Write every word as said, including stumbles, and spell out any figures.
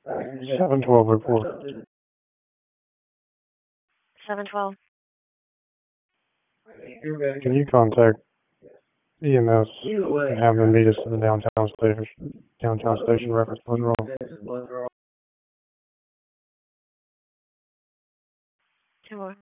seven twelve report. seven twelve. Can you contact E M S and have them meet us at the downtown station, downtown station reference blood draw? Two more.